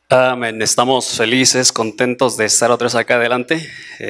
Amén. Estamos felices, contentos de estar otra vez acá adelante.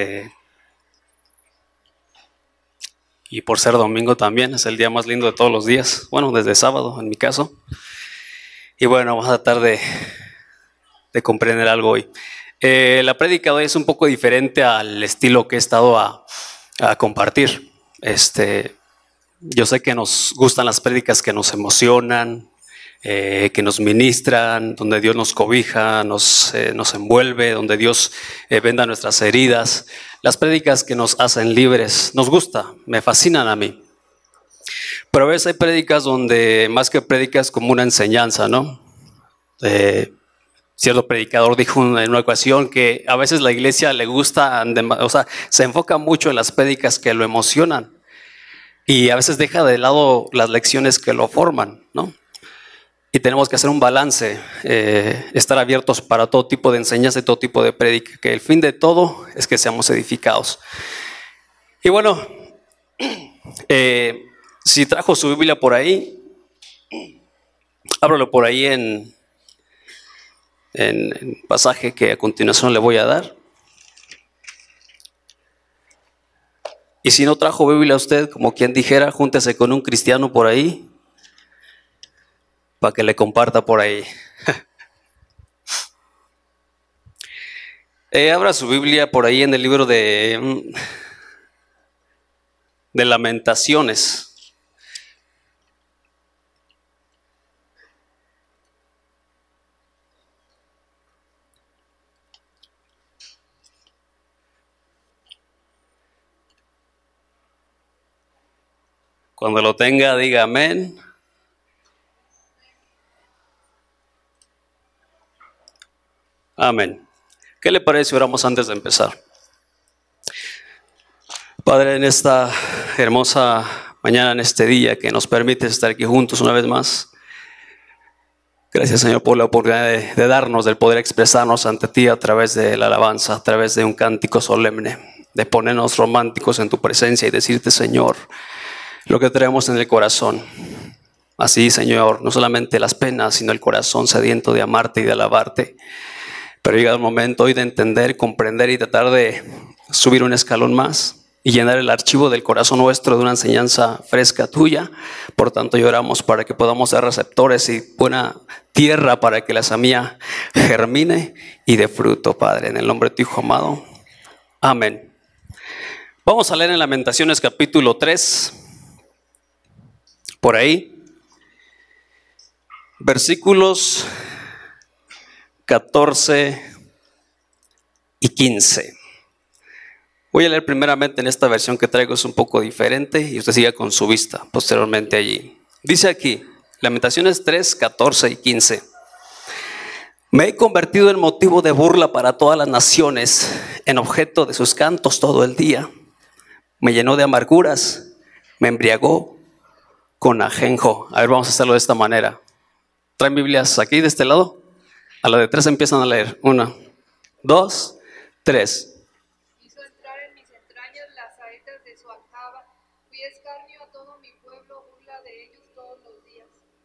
Y por ser domingo también, es el día más lindo de todos los días. Bueno, desde sábado en mi caso. Y bueno, vamos a tratar de comprender algo hoy. La prédica de hoy es un poco diferente al estilo que he estado a compartir. Yo sé que nos gustan las prédicas que nos emocionan, que nos ministran, donde Dios nos cobija, nos envuelve, donde Dios venda nuestras heridas. Las prédicas que nos hacen libres, nos gusta, me fascinan a mí. Pero a veces hay prédicas donde más que prédicas como una enseñanza, ¿no? Cierto predicador dijo en una ocasión que a veces la iglesia le gusta, o sea, se enfoca mucho en las prédicas que lo emocionan y a veces deja de lado las lecciones que lo forman, ¿no? Y tenemos que hacer un balance, estar abiertos para todo tipo de enseñanza y todo tipo de prédica, que el fin de todo es que seamos edificados. Y bueno, si trajo su Biblia por ahí, ábralo por ahí en el pasaje que a continuación le voy a dar. Y si no trajo Biblia usted, como quien dijera, júntese con un cristiano por ahí, para que le comparta por ahí. Abra su Biblia por ahí en el libro de Lamentaciones. Cuando lo tenga, diga amén. Amén. ¿Qué le parece si oramos antes de empezar? Padre, en esta hermosa mañana, en este día que nos permite estar aquí juntos una vez más, gracias, Señor, por la oportunidad de darnos, del poder expresarnos ante ti a través de la alabanza, a través de un cántico solemne, de ponernos románticos en tu presencia y decirte, Señor, lo que traemos en el corazón. Así, Señor, no solamente las penas, sino el corazón sediento de amarte y de alabarte. Pero llega el momento hoy de entender, comprender y tratar de subir un escalón más y llenar el archivo del corazón nuestro de una enseñanza fresca tuya. Por tanto, lloramos para que podamos ser receptores y buena tierra para que la semilla germine y dé fruto, Padre, en el nombre de tu Hijo amado. Amén. Vamos a leer en Lamentaciones capítulo 3, por ahí, versículos 14 y 15. Voy a leer primeramente en esta versión que traigo, es un poco diferente, y usted siga con su vista posteriormente allí. Dice aquí, Lamentaciones 3, 14 y 15. Me he convertido en motivo de burla para todas las naciones, en objeto de sus cantos todo el día. Me llenó de amarguras, me embriagó con ajenjo. A ver, vamos a hacerlo de esta manera. ¿Traen Biblias aquí de este lado? A la de 3 empiezan a leer. 1, 2, 3. Hizo entrar en mis entrañas las saetas de su aljaba. Fui escarnio a todo mi pueblo, burla de ellos todos los días.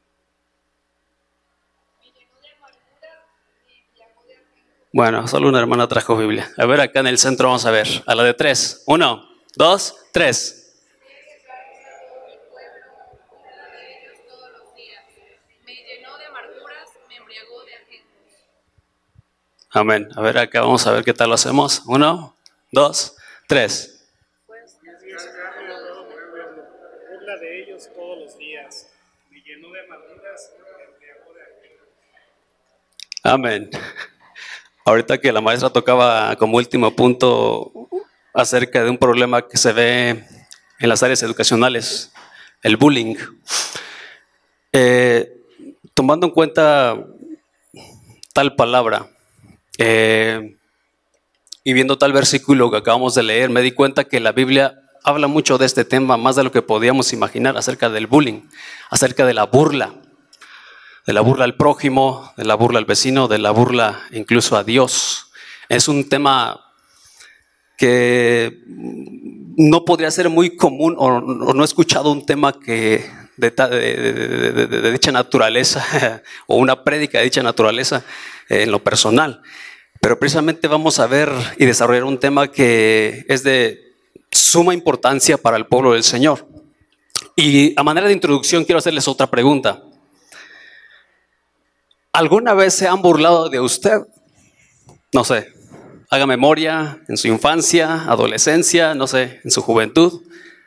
Me llenó de amargura, me embriagó de ajenjo. Bueno, solo una hermana trajo Biblia. A ver, acá en el centro vamos a ver. A la de 3. 1, 2, 3. Amén. A ver, acá vamos a ver qué tal lo hacemos. 1, 2, 3. Burla de ellos todos los días. Me llenó de amarguras, me embriagó de ajenjo. Amén. Ahorita que la maestra tocaba como último punto acerca de un problema que se ve en las áreas educacionales, el bullying. Tomando en cuenta tal palabra, y viendo tal versículo que acabamos de leer, me di cuenta que la Biblia habla mucho de este tema, más de lo que podíamos imaginar, acerca del bullying, acerca de la burla al prójimo, de la burla al vecino, de la burla incluso a Dios. Es un tema que no podría ser muy común, o no he escuchado un tema que de dicha naturaleza o una prédica de dicha naturaleza en lo personal. Pero precisamente vamos a ver y desarrollar un tema que es de suma importancia para el pueblo del Señor. Y a manera de introducción quiero hacerles otra pregunta. ¿Alguna vez se han burlado de usted? No sé, haga memoria en su infancia, adolescencia, no sé, en su juventud.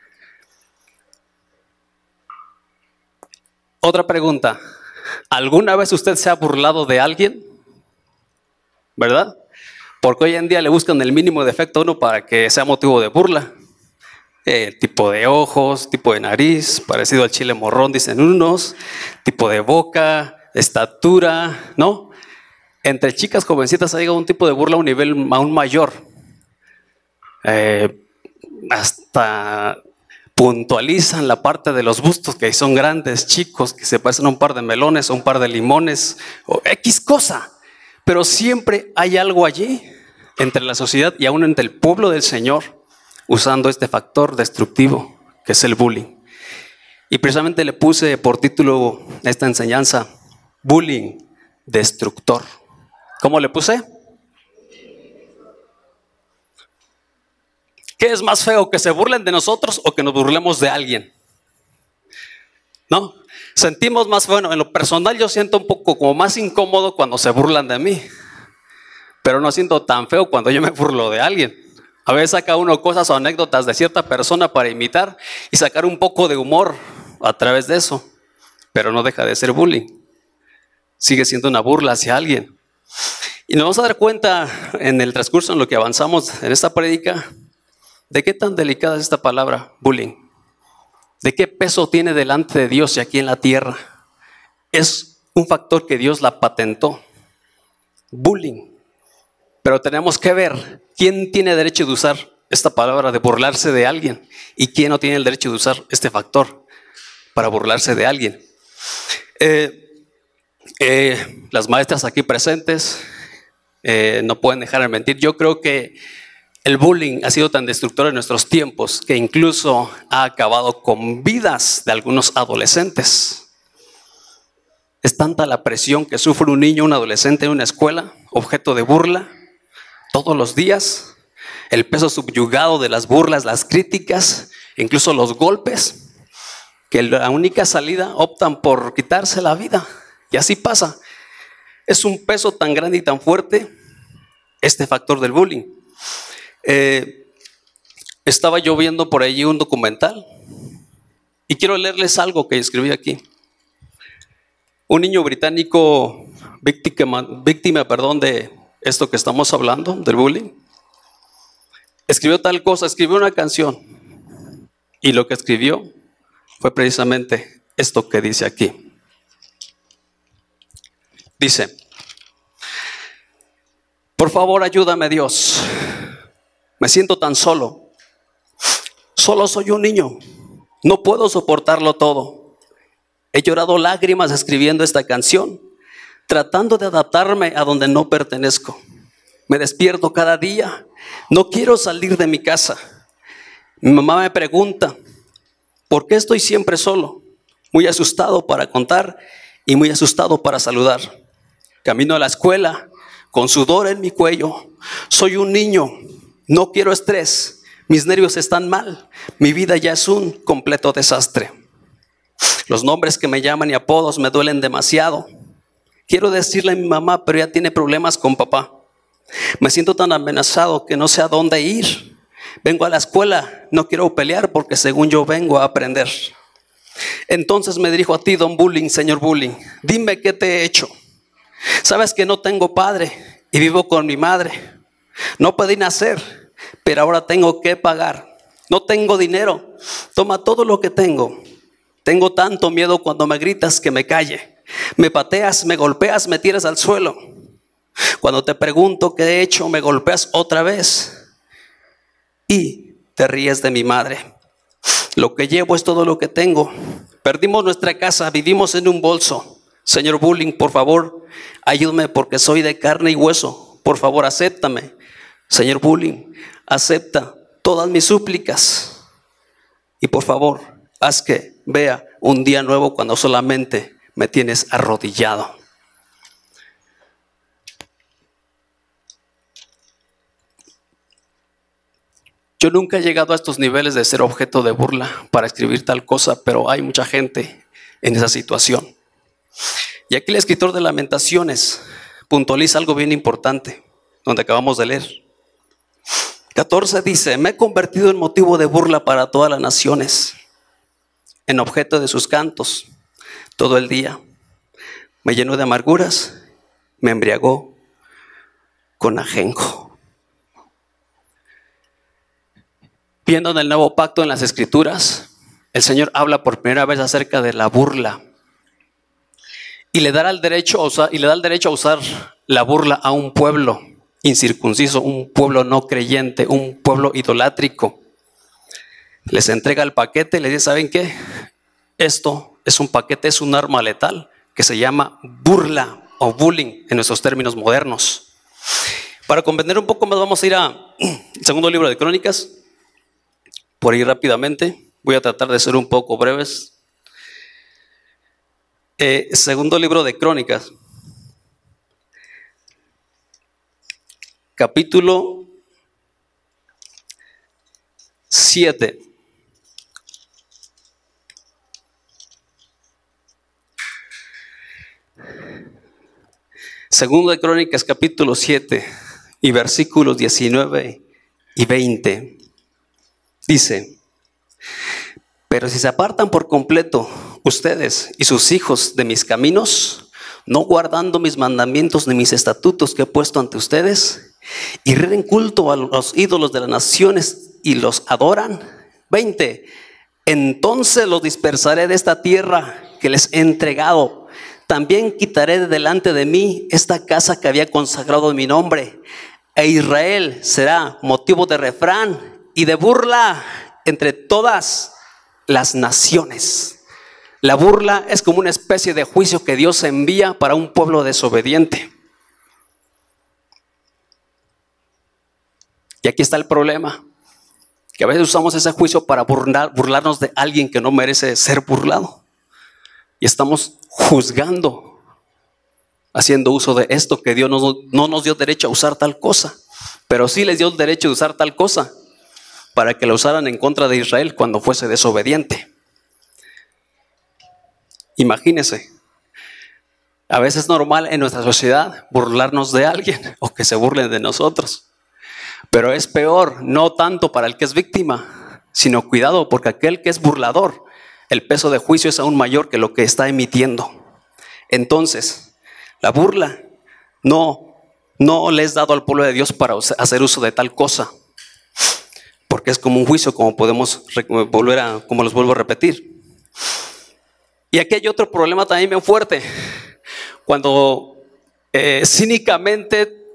Otra pregunta. ¿Alguna vez usted se ha burlado de alguien? ¿Verdad? Porque hoy en día le buscan el mínimo defecto a uno para que sea motivo de burla. Tipo de ojos, tipo de nariz, parecido al chile morrón, dicen unos, tipo de boca, estatura, ¿no? Entre chicas jovencitas ha llegado un tipo de burla a un nivel aún mayor. Hasta puntualizan la parte de los bustos, que son grandes, chicos, que se parecen a un par de melones o un par de limones, o X cosa. Pero siempre hay algo allí entre la sociedad y aún entre el pueblo del Señor, usando este factor destructivo que es el bullying. Y precisamente le puse por título a esta enseñanza, bullying destructor. ¿Cómo le puse? ¿Qué es más feo, que se burlen de nosotros o que nos burlemos de alguien? ¿No? Sentimos más, bueno, en lo personal yo siento un poco como más incómodo cuando se burlan de mí, pero no siento tan feo cuando yo me burlo de alguien. A veces saca uno cosas o anécdotas de cierta persona para imitar y sacar un poco de humor a través de eso, pero no deja de ser bullying. Sigue siendo una burla hacia alguien. Y nos vamos a dar cuenta en el transcurso en lo que avanzamos en esta prédica, de qué tan delicada es esta palabra, bullying. De qué peso tiene delante de Dios y aquí en la tierra. Es un factor que Dios la patentó. Bullying. Pero tenemos que ver quién tiene derecho de usar esta palabra de burlarse de alguien y quién no tiene el derecho de usar este factor para burlarse de alguien. Las maestras aquí presentes no pueden dejar de mentir. Yo creo que el bullying ha sido tan destructor en nuestros tiempos que incluso ha acabado con vidas de algunos adolescentes. Es tanta la presión que sufre un niño, un adolescente en una escuela, objeto de burla, todos los días. El peso subyugado de las burlas, las críticas, incluso los golpes, que la única salida optan por quitarse la vida. Y así pasa. Es un peso tan grande y tan fuerte este factor del bullying. Estaba yo viendo por allí un documental y quiero leerles algo que escribí aquí. Un niño británico víctima de esto que estamos hablando, del bullying, escribió tal cosa, escribió una canción y lo que escribió fue precisamente esto que dice aquí. Dice: por favor, ayúdame, Dios. Me siento tan solo. Solo soy un niño. No puedo soportarlo todo. He llorado lágrimas escribiendo esta canción, tratando de adaptarme a donde no pertenezco. Me despierto cada día. No quiero salir de mi casa. Mi mamá me pregunta, ¿por qué estoy siempre solo? Muy asustado para contar y muy asustado para saludar. Camino a la escuela con sudor en mi cuello. Soy un niño. No quiero estrés, mis nervios están mal, mi vida ya es un completo desastre. Los nombres que me llaman y apodos me duelen demasiado. Quiero decirle a mi mamá, pero ella tiene problemas con papá. Me siento tan amenazado que no sé a dónde ir. Vengo a la escuela, no quiero pelear porque según yo vengo a aprender. Entonces me dirijo a ti, don Bullying, señor Bullying. Dime qué te he hecho. Sabes que no tengo padre y vivo con mi madre. No pedí nacer, pero ahora tengo que pagar. No tengo dinero, toma todo lo que tengo. Tengo tanto miedo cuando me gritas que me calle. Me pateas, me golpeas, me tiras al suelo. Cuando te pregunto qué he hecho, me golpeas otra vez. Y te ríes de mi madre. Lo que llevo es todo lo que tengo. Perdimos nuestra casa, vivimos en un bolso. Señor Bullying, por favor, ayúdame porque soy de carne y hueso. Por favor, acéptame. Señor Bullying, acepta todas mis súplicas. Y por favor, haz que vea un día nuevo cuando solamente me tienes arrodillado. Yo nunca he llegado a estos niveles de ser objeto de burla para escribir tal cosa, pero hay mucha gente en esa situación. Y aquí el escritor de Lamentaciones puntualiza algo bien importante, donde acabamos de leer. 14 dice: me he convertido en motivo de burla para todas las naciones, en objeto de sus cantos todo el día. Me llenó de amarguras, me embriagó con ajenjo. Viendo en el Nuevo Pacto en las Escrituras, el Señor habla por primera vez acerca de la burla. Y le da el derecho a usar la burla a un pueblo incircunciso, un pueblo no creyente, un pueblo idolátrico. Les entrega el paquete y les dice: ¿saben qué? Esto es un paquete, es un arma letal que se llama burla o bullying en nuestros términos modernos. Para comprender un poco más, vamos a ir al segundo libro de Crónicas. Por ir rápidamente, voy a tratar de ser un poco breves. Segundo libro de Crónicas, capítulo 7. Segundo de Crónicas, capítulo 7 y versículos 19 y 20. Dice: pero si se apartan por completo ustedes y sus hijos de mis caminos, no guardando mis mandamientos ni mis estatutos que he puesto ante ustedes, y rinden culto a los ídolos de las naciones y los adoran. 20. Entonces los dispersaré de esta tierra que les he entregado. También quitaré de delante de mí esta casa que había consagrado en mi nombre, e Israel será motivo de refrán y de burla entre todas las naciones. La burla es como una especie de juicio que Dios envía para un pueblo desobediente. Y aquí está el problema, que a veces usamos ese juicio para burlarnos de alguien que no merece ser burlado. Y estamos juzgando, haciendo uso de esto que Dios no nos dio derecho a usar tal cosa, pero sí les dio el derecho de usar tal cosa para que la usaran en contra de Israel cuando fuese desobediente. Imagínense, a veces es normal en nuestra sociedad burlarnos de alguien o que se burlen de nosotros, pero es peor, no tanto para el que es víctima, sino cuidado, porque aquel que es burlador, el peso de juicio es aún mayor que lo que está emitiendo. Entonces, la burla no le es dado al pueblo de Dios para hacer uso de tal cosa, porque es como un juicio, como los vuelvo a repetir. Y aquí hay otro problema también bien fuerte. Cuando cínicamente,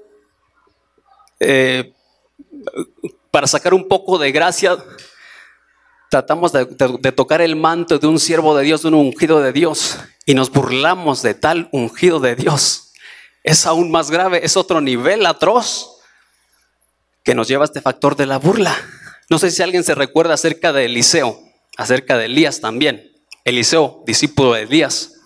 para sacar un poco de gracia, tratamos de tocar el manto de un siervo de Dios, de un ungido de Dios, y nos burlamos de tal ungido de Dios. Es aún más grave, es otro nivel atroz que nos lleva a este factor de la burla. No sé si alguien se recuerda acerca de Eliseo, acerca de Elías también. Eliseo, discípulo de Elías.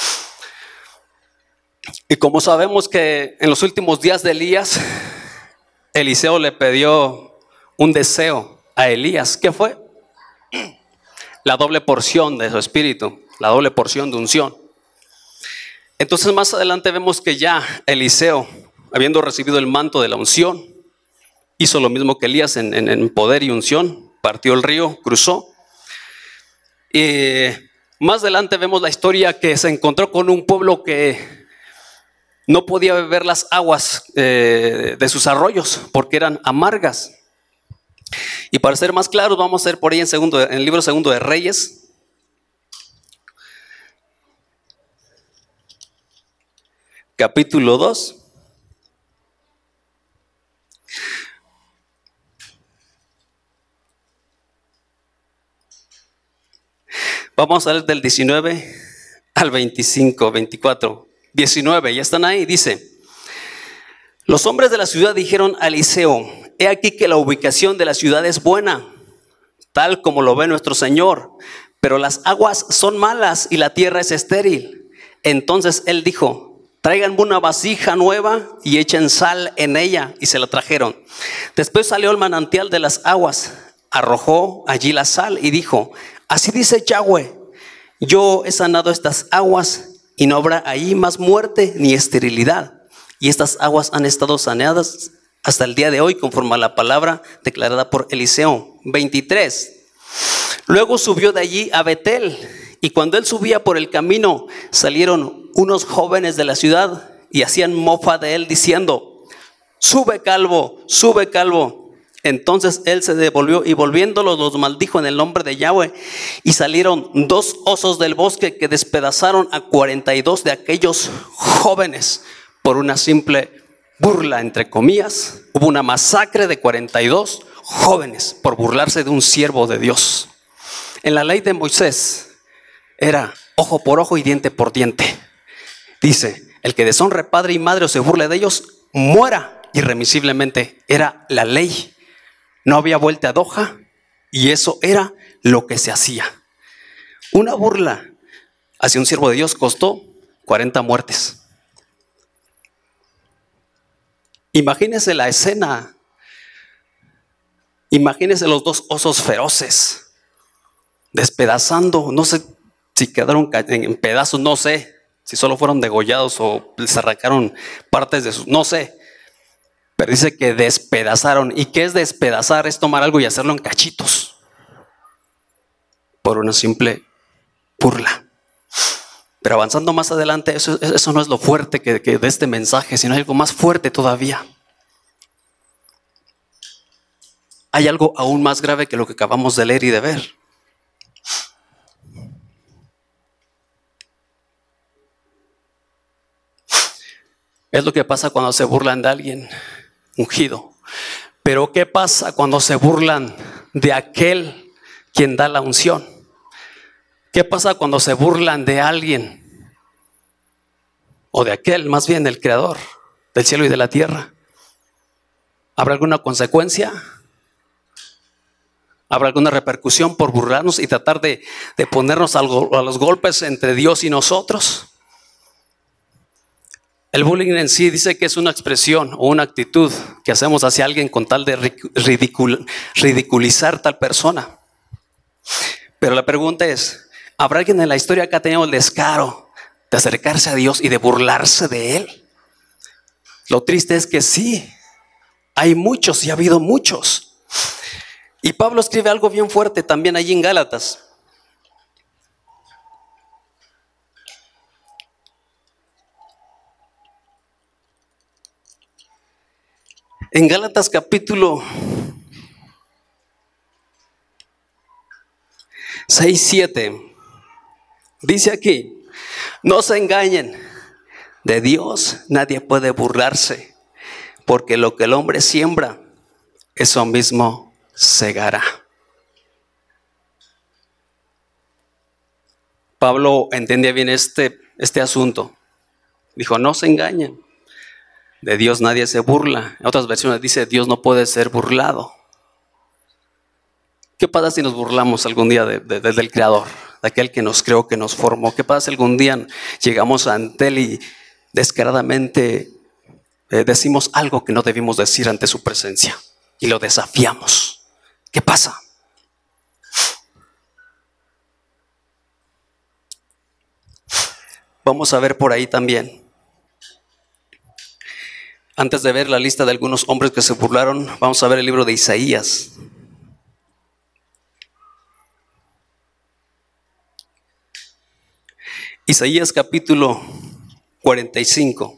Y como sabemos que en los últimos días de Elías, Eliseo le pidió un deseo a Elías. ¿Qué fue? La doble porción de su espíritu, la doble porción de unción. Entonces más adelante vemos que ya Eliseo, habiendo recibido el manto de la unción, hizo lo mismo que Elías en poder y unción, partió el río, cruzó. Y más adelante vemos la historia que se encontró con un pueblo que no podía beber las aguas de sus arroyos porque eran amargas. Y para ser más claros, vamos a ver por ahí en el libro segundo de Reyes, capítulo 2. Vamos a leer del 19 al 25, 24. 19, ya están ahí, dice: los hombres de la ciudad dijeron a Eliseo: he aquí que la ubicación de la ciudad es buena, tal como lo ve nuestro Señor, pero las aguas son malas y la tierra es estéril. Entonces él dijo: traigan una vasija nueva y echen sal en ella. Y se la trajeron. Después salió el manantial de las aguas, arrojó allí la sal y dijo: así dice Yahweh, yo he sanado estas aguas y no habrá ahí más muerte ni esterilidad. Y estas aguas han estado saneadas hasta el día de hoy, conforme a la palabra declarada por Eliseo. 23. Luego subió de allí a Betel, y cuando él subía por el camino, salieron unos jóvenes de la ciudad y hacían mofa de él, diciendo: sube calvo, sube calvo. Entonces él se devolvió y volviéndolos los maldijo en el nombre de Yahweh. Y salieron 2 osos del bosque que despedazaron a 42 de aquellos jóvenes por una simple burla, entre comillas. Hubo una masacre de 42 jóvenes por burlarse de un siervo de Dios. En la ley de Moisés era ojo por ojo y diente por diente. Dice: el que deshonre padre y madre o se burle de ellos, muera irremisiblemente. Era la ley. No había vuelta de hoja y eso era lo que se hacía. Una burla hacia un siervo de Dios costó 40 muertes. Imagínese la escena. Imagínese los 2 osos feroces despedazando. No sé si quedaron en pedazos, no sé si solo fueron degollados o les arrancaron partes de sus, no sé. Pero dice que despedazaron. ¿Y qué es despedazar? Es tomar algo y hacerlo en cachitos por una simple burla. Pero avanzando más adelante, eso no es lo fuerte que de este mensaje, sino hay algo más fuerte todavía. Hay algo aún más grave que lo que acabamos de leer y de ver. Es lo que pasa cuando se burlan de alguien ungido. Pero ¿qué pasa cuando se burlan de aquel quien da la unción? ¿Qué pasa cuando se burlan de alguien? O de aquel, más bien el creador del cielo y de la tierra. ¿Habrá alguna consecuencia? ¿Habrá alguna repercusión por burlarnos y tratar de ponernos a los golpes entre Dios y nosotros? El bullying en sí dice que es una expresión o una actitud que hacemos hacia alguien con tal de ridiculizar tal persona. Pero la pregunta es: ¿habrá alguien en la historia que ha tenido el descaro de acercarse a Dios y de burlarse de Él? Lo triste es que sí, hay muchos y ha habido muchos. Y Pablo escribe algo bien fuerte también allí en Gálatas. En Gálatas capítulo 6, 7, dice aquí: no se engañen, de Dios nadie puede burlarse, porque lo que el hombre siembra, eso mismo segará. Pablo entendía bien este asunto. Dijo: no se engañen, de Dios nadie se burla. En otras versiones dice: Dios no puede ser burlado. ¿Qué pasa si nos burlamos algún día del Creador, de aquel que nos creó, que nos formó? ¿Qué pasa si algún día llegamos ante Él y descaradamente decimos algo que no debimos decir ante su presencia y lo desafiamos? ¿Qué pasa? Vamos a ver por ahí también. Antes de ver la lista de algunos hombres que se burlaron, vamos a ver el libro de Isaías. Isaías capítulo 45.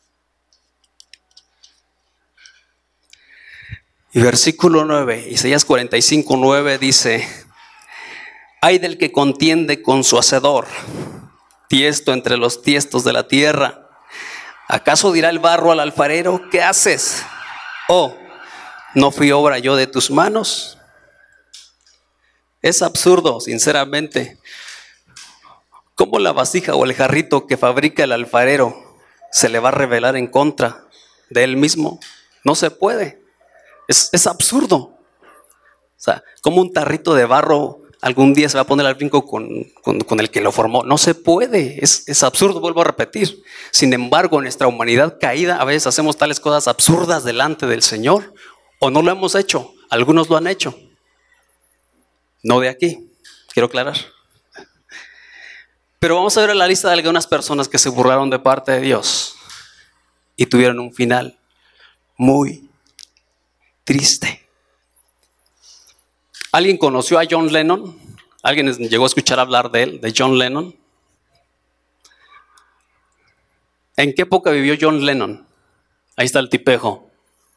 Y versículo 9, Isaías 45, 9 dice: ay del que contiende con su hacedor, tiesto entre los tiestos de la tierra. ¿Acaso dirá el barro al alfarero: ¿qué haces? Oh, ¿no fui obra yo de tus manos? Es absurdo, sinceramente. ¿Cómo la vasija o el jarrito que fabrica el alfarero se le va a rebelar en contra de él mismo? No se puede. Es absurdo. O sea, ¿cómo un tarrito de barro algún día se va a poner al brinco con el que lo formó. No se puede, es absurdo, vuelvo a repetir. Sin embargo, en nuestra humanidad caída a veces hacemos tales cosas absurdas delante del Señor, o no lo hemos hecho, algunos lo han hecho. No de aquí, quiero aclarar. Pero vamos a ver la lista de algunas personas que se burlaron de parte de Dios y tuvieron un final muy triste. ¿Alguien conoció a John Lennon? ¿Alguien llegó a escuchar hablar de él, de John Lennon? ¿En qué época vivió John Lennon? Ahí está el tipejo.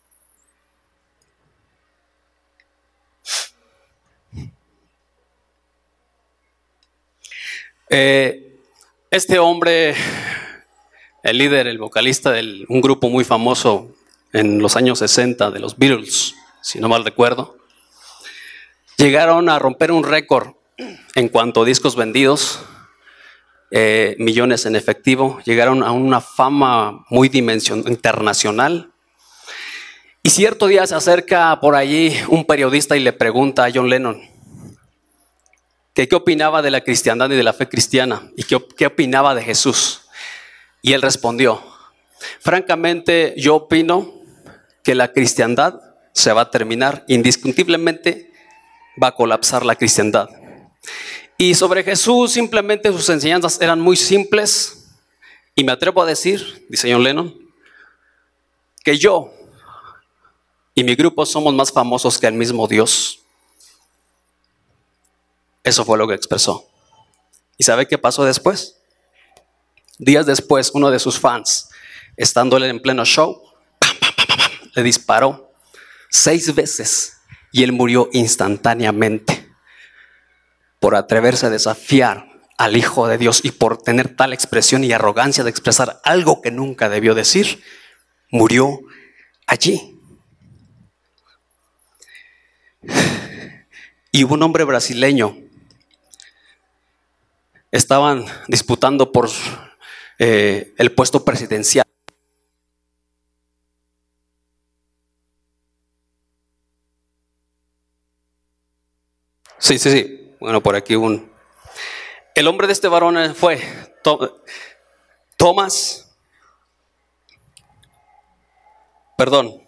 Este hombre, el líder, el vocalista de un grupo muy famoso en los años 60 de los Beatles, si no mal recuerdo, llegaron a romper un récord en cuanto a discos vendidos, millones en efectivo, llegaron a una fama muy internacional. Y cierto día se acerca por allí un periodista y le pregunta a John Lennon que qué opinaba de la cristiandad y de la fe cristiana y qué opinaba de Jesús. Y él respondió: francamente, yo opino que la cristiandad se va a terminar, indiscutiblemente va a colapsar la cristiandad. Y sobre Jesús, simplemente sus enseñanzas eran muy simples, y me atrevo a decir, dice John Lennon, que yo y mi grupo somos más famosos que el mismo Dios. Eso fue lo que expresó. ¿Y sabe qué pasó después? Días después, uno de sus fans, estando él en pleno show, le disparó 6 veces y él murió instantáneamente por atreverse a desafiar al Hijo de Dios y por tener tal expresión y arrogancia de expresar algo que nunca debió decir. Murió allí. Y hubo un hombre brasileño. Estaban disputando por el puesto presidencial. Sí. Bueno, por aquí el nombre de este varón fue Thomas. Perdón.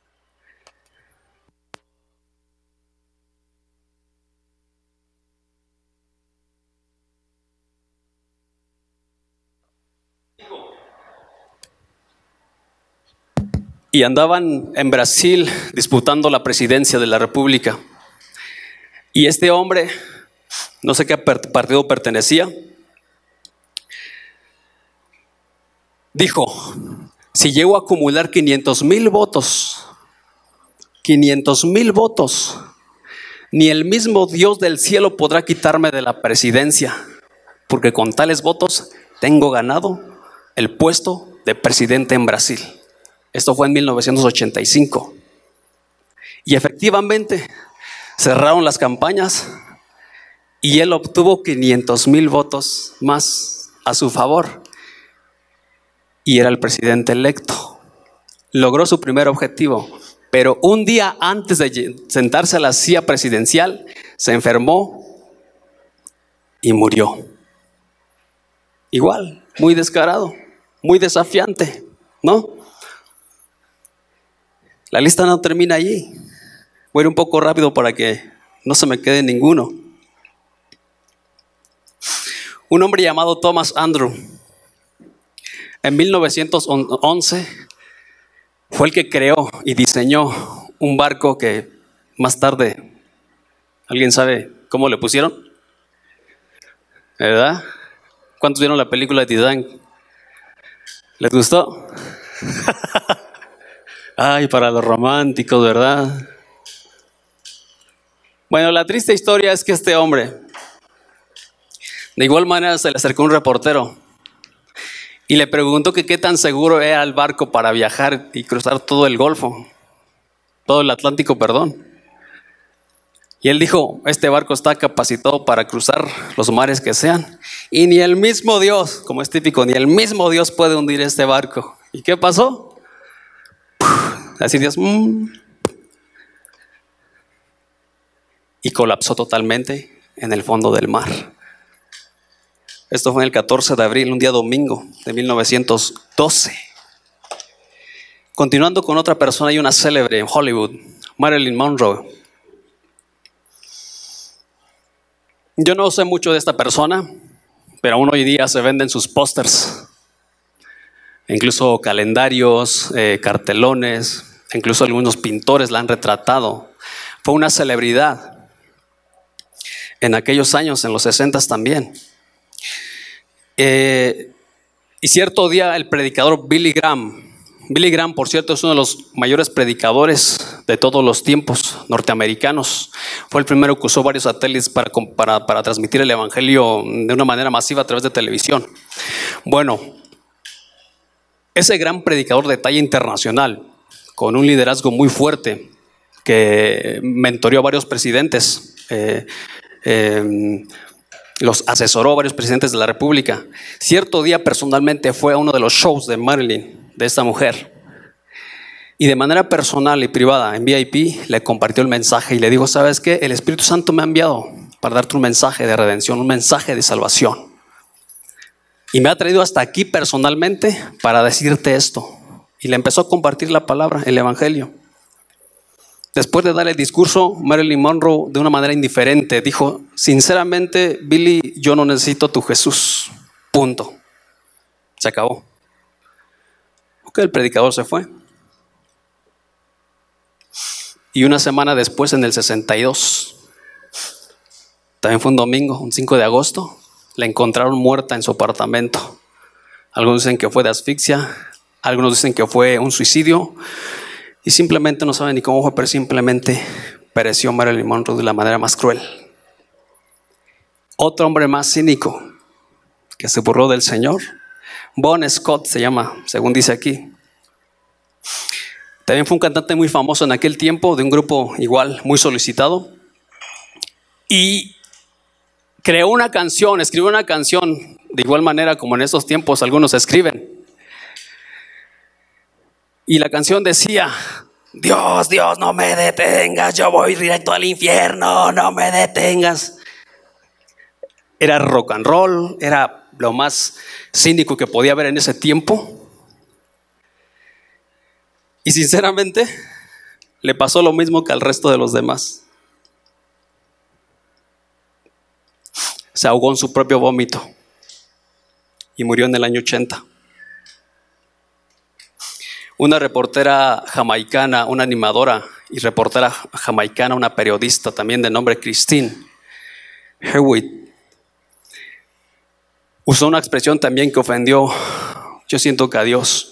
Y andaban en Brasil disputando la presidencia de la República. Y este hombre, no sé qué partido pertenecía, dijo: si llego a acumular 500,000 votos, ni el mismo Dios del cielo podrá quitarme de la presidencia, porque con tales votos tengo ganado el puesto de presidente en Brasil. Esto fue en 1985. Y efectivamente cerraron las campañas y él obtuvo 500,000 votos más a su favor y era el presidente electo. Logró su primer objetivo, pero un día antes de sentarse a la silla presidencial se enfermó y murió. Igual, muy descarado, muy desafiante, ¿no? La lista no termina allí. Voy a ir un poco rápido para que no se me quede ninguno. Un hombre llamado Thomas Andrew, en 1911, fue el que creó y diseñó un barco que más tarde, ¿alguien sabe cómo le pusieron? ¿Verdad? ¿Cuántos vieron la película de Titanic? ¿Les gustó? Ay, para los románticos, ¿verdad? Bueno, la triste historia es que este hombre, de igual manera, se le acercó un reportero y le preguntó que qué tan seguro era el barco para viajar y cruzar todo el Atlántico, perdón. Y él dijo: este barco está capacitado para cruzar los mares que sean, y ni el mismo Dios, como es típico, ni el mismo Dios puede hundir este barco. ¿Y qué pasó? Así Dios, y colapsó totalmente en el fondo del mar. Esto fue el 14 de abril, un día domingo de 1912. Continuando con otra persona, hay una célebre en Hollywood, Marilyn Monroe. Yo no sé mucho de esta persona, pero aún hoy día se venden sus pósters, incluso calendarios, cartelones, incluso algunos pintores la han retratado. Fue una celebridad en aquellos años, en los 60 también. Y cierto día el predicador Billy Graham, por cierto, es uno de los mayores predicadores de todos los tiempos norteamericanos. Fue el primero que usó varios satélites para transmitir el evangelio de una manera masiva a través de televisión. Bueno, ese gran predicador de talla internacional, con un liderazgo muy fuerte, que mentoreó a varios presidentes, los asesoró a varios presidentes de la República. Cierto día personalmente fue a uno de los shows de Marilyn, de esta mujer, y de manera personal y privada, en VIP, le compartió el mensaje y le dijo: ¿sabes qué? El Espíritu Santo me ha enviado para darte un mensaje de redención, un mensaje de salvación, y me ha traído hasta aquí personalmente para decirte esto. Y le empezó a compartir la palabra, el evangelio. Después de dar el discurso, Marilyn Monroe, de una manera indiferente, dijo: sinceramente, Billy, yo no necesito tu Jesús. Punto. Se acabó. Ok, el predicador se fue. Y una semana después, en el 62, también fue un domingo, un 5 de agosto, la encontraron muerta en su apartamento. Algunos dicen que fue de asfixia, algunos dicen que fue un suicidio, y simplemente no saben ni cómo fue, pero simplemente pereció Marilyn Monroe de la manera más cruel. Otro hombre más cínico que se burló del Señor, Bon Scott se llama, según dice aquí. También fue un cantante muy famoso en aquel tiempo, de un grupo igual muy solicitado, y escribió una canción de igual manera como en estos tiempos algunos escriben. Y la canción decía: Dios, Dios, no me detengas, yo voy directo al infierno, no me detengas. Era rock and roll, era lo más cínico que podía haber en ese tiempo. Y sinceramente, le pasó lo mismo que al resto de los demás. Se ahogó en su propio vómito y murió en el año 80. Una reportera jamaicana, una animadora y reportera jamaicana, una periodista también de nombre Christine Hewitt, usó una expresión también que ofendió, yo siento que a Dios.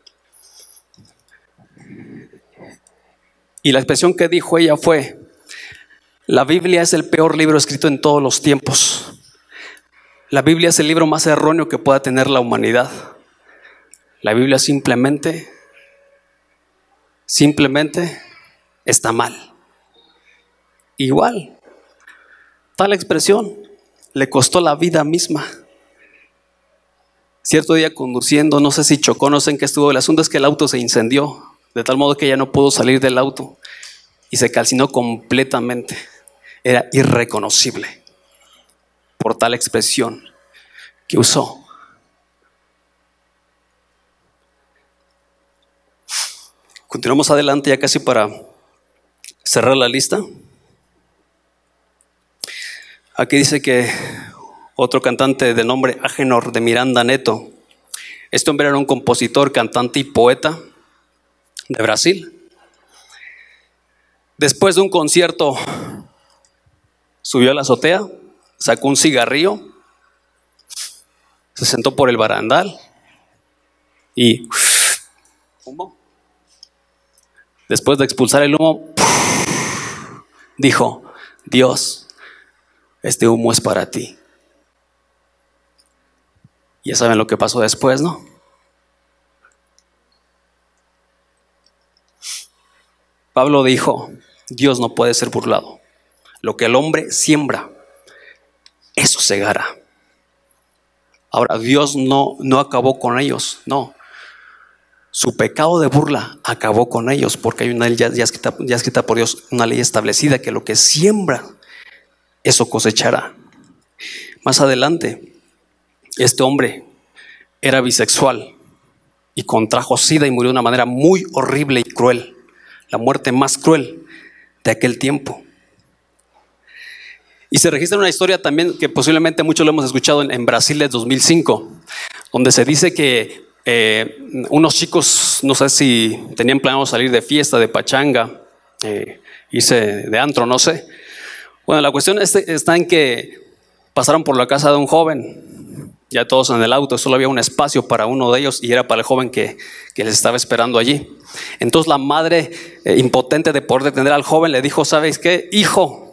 Y la expresión que dijo ella fue: la Biblia es el peor libro escrito en todos los tiempos. La Biblia es el libro más erróneo que pueda tener la humanidad. La Biblia simplemente está mal. Igual, tal expresión le costó la vida misma. Cierto día conduciendo, no sé si chocó, no sé en qué estuvo. El asunto es que el auto se incendió, de tal modo que ella no pudo salir del auto y se calcinó completamente. Era irreconocible por tal expresión que usó. Continuamos adelante ya casi para cerrar la lista. Aquí dice que otro cantante de nombre Agenor de Miranda Neto. Este hombre era un compositor, cantante y poeta de Brasil. Después de un concierto, subió a la azotea, sacó un cigarrillo, se sentó por el barandal y fumó. Después de expulsar el humo, dijo: Dios, este humo es para ti. Ya saben lo que pasó después, ¿no? Pablo dijo: Dios no puede ser burlado. Lo que el hombre siembra, eso segará. Ahora, Dios no acabó con ellos, no. Su pecado de burla acabó con ellos, porque hay una ley ya escrita por Dios, una ley establecida, que lo que siembra eso cosechará. Más adelante, este hombre era bisexual y contrajo SIDA y murió de una manera muy horrible y cruel, la muerte más cruel de aquel tiempo. Y se registra una historia también que posiblemente muchos lo hemos escuchado en Brasil de 2005, donde se dice que unos chicos, no sé si tenían planeado salir de fiesta, de pachanga, irse de antro, no sé. Bueno, la cuestión está en que pasaron por la casa de un joven, ya todos en el auto, solo había un espacio para uno de ellos y era para el joven que les estaba esperando allí. Entonces la madre, impotente de poder detener al joven, le dijo: ¿sabes qué? Hijo,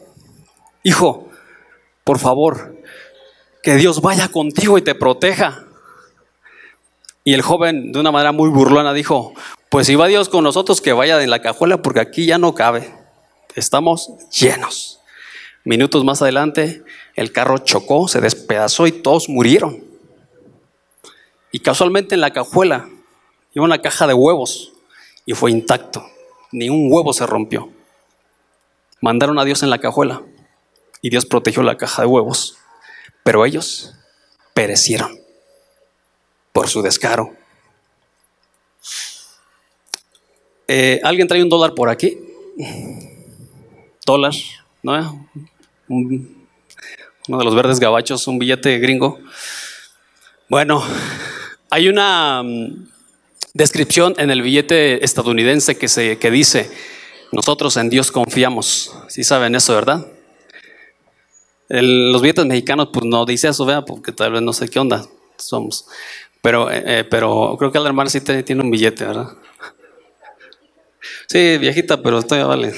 por favor, que Dios vaya contigo y te proteja. Y el joven, de una manera muy burlona, dijo: pues si va Dios con nosotros, que vaya en la cajuela, porque aquí ya no cabe, estamos llenos. Minutos más adelante, el carro chocó, se despedazó y todos murieron. Y casualmente en la cajuela iba una caja de huevos y fue intacto, ni un huevo se rompió. Mandaron a Dios en la cajuela y Dios protegió la caja de huevos, pero ellos perecieron por su descaro. ¿Alguien trae $1 por aquí? ¿Dólar? ¿No? Uno de los verdes gabachos, un billete gringo. Bueno, hay una descripción en el billete estadounidense que dice: nosotros en Dios confiamos. ¿Sí saben eso, verdad? Los billetes mexicanos pues no dice eso, ¿verdad? Porque tal vez no sé qué onda somos. Pero creo que el hermano sí tiene un billete, ¿verdad? Sí, viejita, pero todavía vale.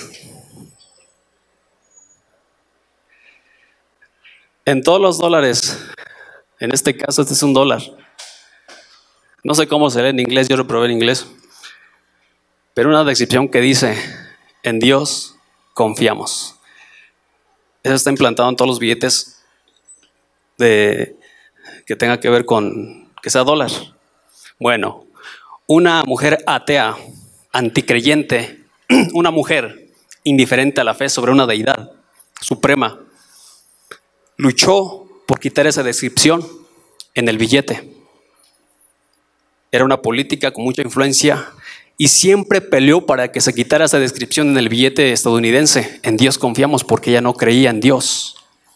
En todos los dólares, en este caso este es $1. No sé cómo se lee en inglés, yo lo probé en inglés. Pero una descripción que dice: en Dios confiamos. Eso está implantado en todos los billetes que tenga que ver con que sea dólar. Bueno, una mujer atea, anticreyente, una mujer indiferente a la fe sobre una deidad suprema, luchó por quitar esa descripción en el billete. Era una política con mucha influencia y siempre peleó para que se quitara esa descripción en el billete estadounidense: en Dios confiamos, porque ella no creía en Dios.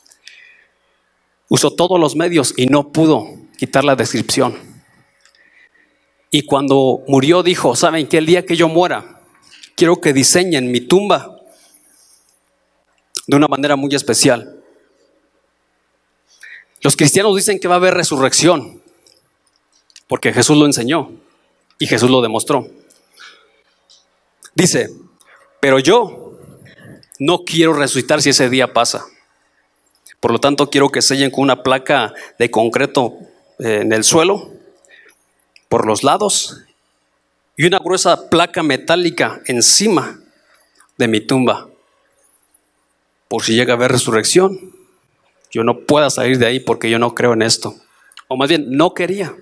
Usó todos los medios y no pudo quitar la descripción. Y cuando murió dijo: ¿saben qué? El día que yo muera, quiero que diseñen mi tumba de una manera muy especial. Los cristianos dicen que va a haber resurrección, porque Jesús lo enseñó y Jesús lo demostró. Dice: pero yo no quiero resucitar si ese día pasa. Por lo tanto, quiero que sellen con una placa de concreto en el suelo, por los lados, y una gruesa placa metálica encima de mi tumba. Por si llega a haber resurrección, yo no pueda salir de ahí, porque yo no creo en esto. O más bien, no quería.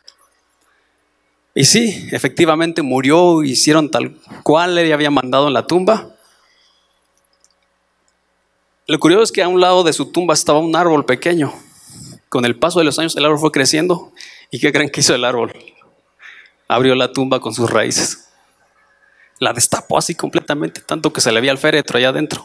Y sí, efectivamente murió, hicieron tal cual le había mandado en la tumba. Lo curioso es que a un lado de su tumba estaba un árbol pequeño. Con el paso de los años el árbol fue creciendo. ¿Y qué creen que hizo el árbol? Abrió la tumba con sus raíces. La destapó así completamente, tanto que se le veía el féretro allá adentro.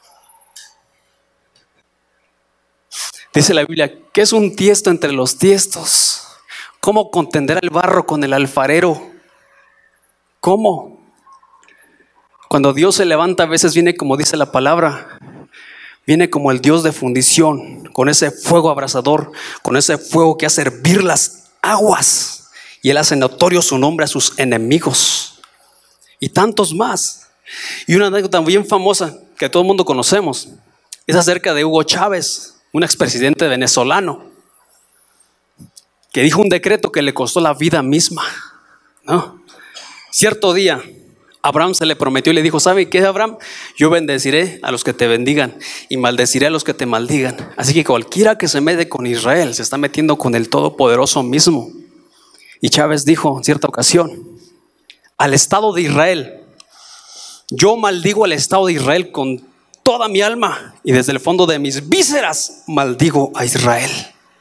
Dice la Biblia: ¿qué es un tiesto entre los tiestos? ¿Cómo contenderá el barro con el alfarero? ¿Cómo? Cuando Dios se levanta, a veces viene, como dice la palabra, viene como el Dios de fundición, con ese fuego abrasador, con ese fuego que hace hervir las aguas, y Él hace notorio su nombre a sus enemigos y tantos más. Y una anécdota bien famosa que todo el mundo conocemos es acerca de Hugo Chávez, un expresidente venezolano, que dijo un decreto que le costó la vida misma, ¿no? Cierto día Abraham se le prometió y le dijo: ¿sabe qué, Abraham? Yo bendeciré a los que te bendigan y maldeciré a los que te maldigan. Así que cualquiera que se mete con Israel se está metiendo con el Todopoderoso mismo. Y Chávez dijo en cierta ocasión: al Estado de Israel, yo maldigo al Estado de Israel con toda mi alma y desde el fondo de mis vísceras maldigo a Israel.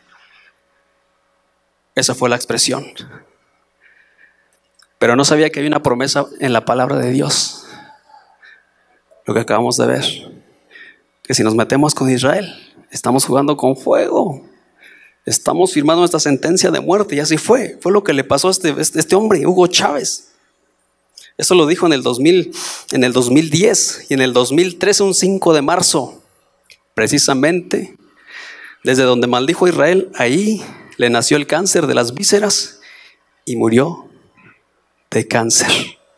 Esa fue la expresión. Pero no sabía que había una promesa en la palabra de Dios. Lo que acabamos de ver, que si nos metemos con Israel, estamos jugando con fuego. Estamos firmando esta sentencia de muerte. Y así fue. Fue lo que le pasó a este hombre, Hugo Chávez. Eso lo dijo en el 2010 y en el 2013, un 5 de marzo, precisamente desde donde maldijo a Israel, ahí le nació el cáncer de las vísceras y murió de cáncer.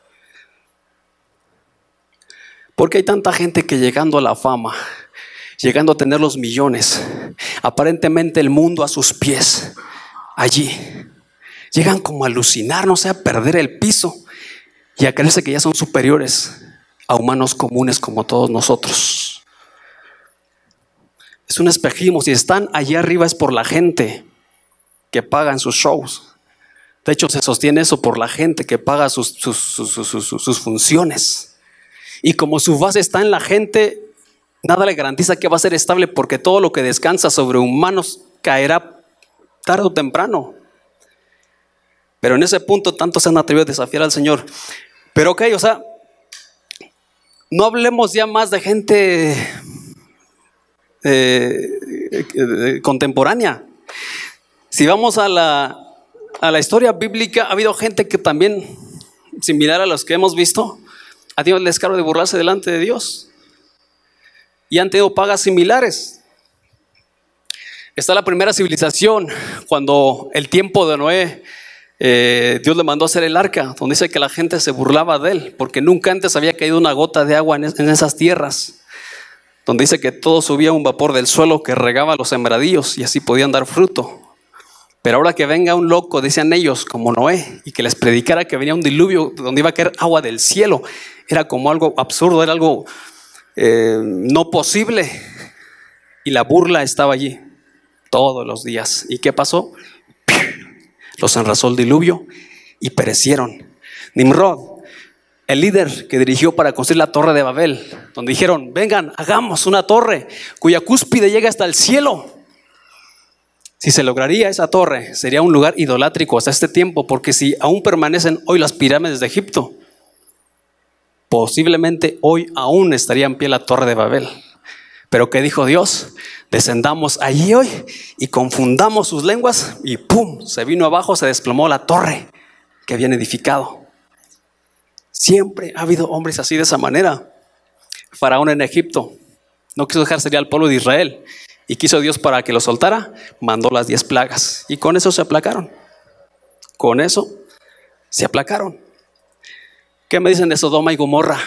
¿Por qué hay tanta gente que llegando a la fama, llegando a tener los millones, aparentemente el mundo a sus pies, allí llegan como a alucinar, no sé, a perder el piso y a creerse que ya son superiores a humanos comunes como todos nosotros? Es un espejismo. Si están allí arriba es por la gente que paga en sus shows. De hecho, se sostiene eso por la gente que paga sus funciones. Y como su base está en la gente, nada le garantiza que va a ser estable, porque todo lo que descansa sobre humanos caerá tarde o temprano. Pero en ese punto tanto se han atrevido a desafiar al Señor. Pero ok, o sea, no hablemos ya más de gente contemporánea. Si vamos a la historia bíblica, ha habido gente que también, similar a los que hemos visto, ha tenido el descaro de burlarse delante de Dios y han tenido pagas similares. Está la primera civilización, cuando el tiempo de Noé, Dios le mandó a hacer el arca, donde dice que la gente se burlaba de él, porque nunca antes había caído una gota de agua en esas tierras, donde dice que todo subía un vapor del suelo que regaba los sembradíos y así podían dar fruto. Pero ahora que venga un loco, decían ellos, como Noé, y que les predicara que venía un diluvio donde iba a caer agua del cielo, era como algo absurdo, era algo no posible. Y la burla estaba allí todos los días. ¿Y qué pasó? Los enarrasó el diluvio y perecieron. Nimrod, el líder que dirigió para construir la torre de Babel, donde dijeron, vengan, hagamos una torre cuya cúspide llega hasta el cielo. Si se lograría esa torre, sería un lugar idolátrico hasta este tiempo, porque si aún permanecen hoy las pirámides de Egipto, posiblemente hoy aún estaría en pie la torre de Babel. Pero ¿qué dijo Dios? Descendamos allí hoy y confundamos sus lenguas y ¡pum! Se vino abajo, se desplomó la torre que habían edificado. Siempre ha habido hombres así, de esa manera. Faraón en Egipto no quiso dejar salir al pueblo de Israel y quiso Dios para que lo soltara, mandó las 10 plagas y con eso se aplacaron. Con eso se aplacaron. ¿Qué me dicen de Sodoma y Gomorra?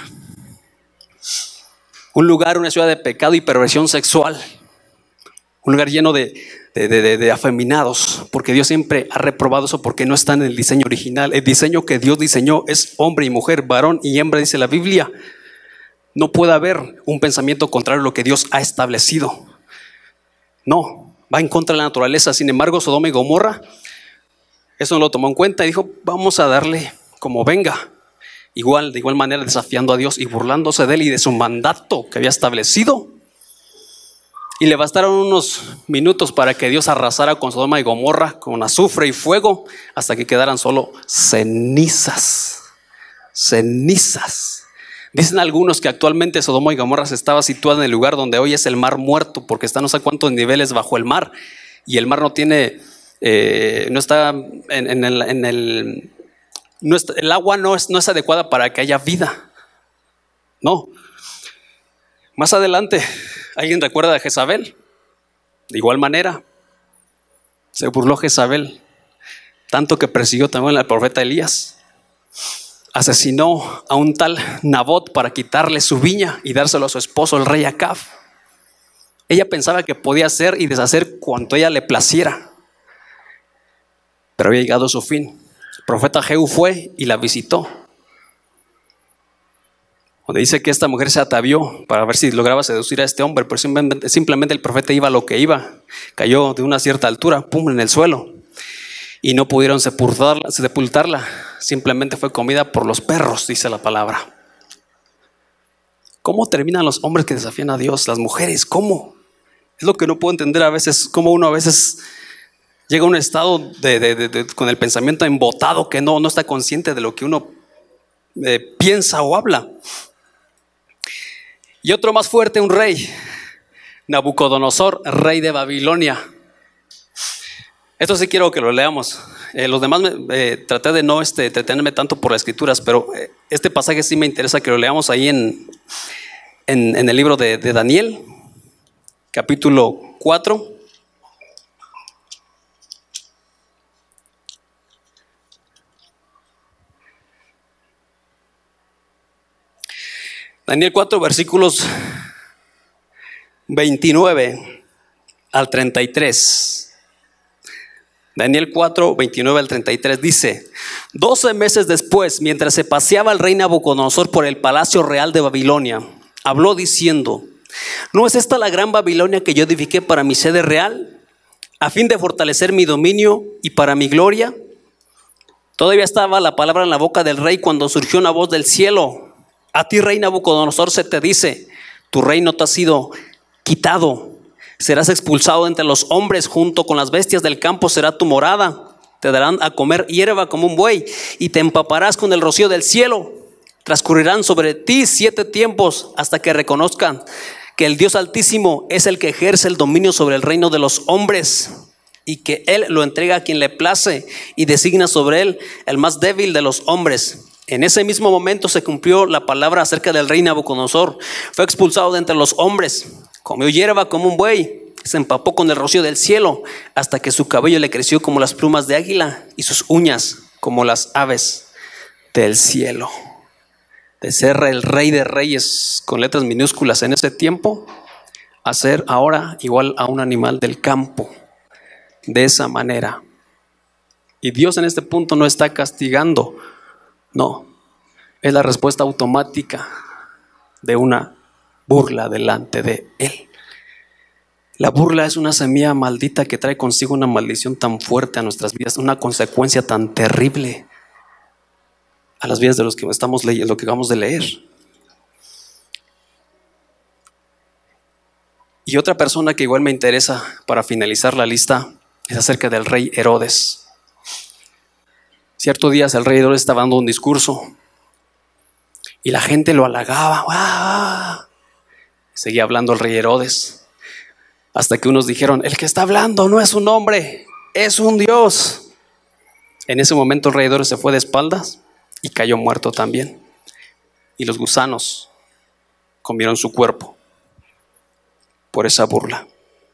Un lugar, una ciudad de pecado y perversión sexual. Un lugar lleno de afeminados, porque Dios siempre ha reprobado eso, porque no está en el diseño original. El diseño que Dios diseñó es hombre y mujer, varón y hembra, dice la Biblia. No puede haber un pensamiento contrario a lo que Dios ha establecido. No, va en contra de la naturaleza. Sin embargo, Sodoma y Gomorra, eso no lo tomó en cuenta y dijo, vamos a darle como venga. De igual manera desafiando a Dios y burlándose de él y de su mandato que había establecido. Y le bastaron unos minutos para que Dios arrasara con Sodoma y Gomorra, con azufre y fuego, hasta que quedaran solo cenizas. Cenizas. Dicen algunos que actualmente Sodoma y Gomorra se estaba situada en el lugar donde hoy es el Mar Muerto, porque está no sé cuántos niveles bajo el mar, y el mar no tiene, no está el agua no es adecuada para que haya vida. No. Más adelante, ¿alguien recuerda de Jezabel? De igual manera, se burló Jezabel, tanto que persiguió también al profeta Elías. Asesinó a un tal Nabot para quitarle su viña y dárselo a su esposo, el rey Acab. Ella pensaba que podía hacer y deshacer cuanto a ella le placiera, pero había llegado a su fin. El profeta Jehú fue y la visitó, donde dice que esta mujer se atavió para ver si lograba seducir a este hombre, pero simplemente el profeta iba a lo que iba. Cayó de una cierta altura, pum, en el suelo, y no pudieron sepultarla. Simplemente fue comida por los perros, dice la palabra. ¿Cómo terminan los hombres que desafían a Dios? Las mujeres, ¿cómo? Es lo que no puedo entender a veces, cómo uno a veces llega a un estado con el pensamiento embotado, que no está consciente de lo que uno piensa o habla. Y otro más fuerte, un rey, Nabucodonosor, rey de Babilonia. Esto sí quiero que lo leamos. Los demás traté de no entretenerme tanto por las escrituras, pero este pasaje sí me interesa que lo leamos ahí en el libro de Daniel, capítulo 4. Daniel 4, versículos 29 al 33. Daniel 4, 29 al 33 dice: 12 meses después, mientras se paseaba el rey Nabucodonosor por el palacio real de Babilonia, habló diciendo: ¿no es esta la gran Babilonia que yo edifiqué para mi sede real, a fin de fortalecer mi dominio y para mi gloria? Todavía estaba la palabra en la boca del rey cuando surgió una voz del cielo: a ti, rey Nabucodonosor, se te dice, tu reino te ha sido quitado. Serás expulsado entre los hombres, junto con las bestias del campo será tu morada. Te darán a comer hierba como un buey y te empaparás con el rocío del cielo. Transcurrirán sobre ti 7 tiempos hasta que reconozcan que el Dios Altísimo es el que ejerce el dominio sobre el reino de los hombres y que Él lo entrega a quien le place y designa sobre él el más débil de los hombres. En ese mismo momento se cumplió la palabra acerca del rey Nabucodonosor. Fue expulsado de entre los hombres, comió hierba como un buey, se empapó con el rocío del cielo, hasta que su cabello le creció como las plumas de águila y sus uñas como las aves del cielo. De ser el rey de reyes con letras minúsculas en ese tiempo, a ser ahora igual a un animal del campo. De esa manera. Y Dios en este punto no está castigando. No, es la respuesta automática de una burla delante de Él. La burla es una semilla maldita que trae consigo una maldición tan fuerte a nuestras vidas, una consecuencia tan terrible a las vidas de los que estamos leyendo, lo que acabamos de leer. Y otra persona que igual me interesa para finalizar la lista es acerca del rey Herodes. Cierto día el rey Herodes estaba dando un discurso y la gente lo halagaba. ¡Wow! Seguía hablando el rey Herodes, hasta que unos dijeron: el que está hablando no es un hombre, es un Dios. En ese momento el rey Herodes se fue de espaldas y cayó muerto también. Y los gusanos comieron su cuerpo por esa burla.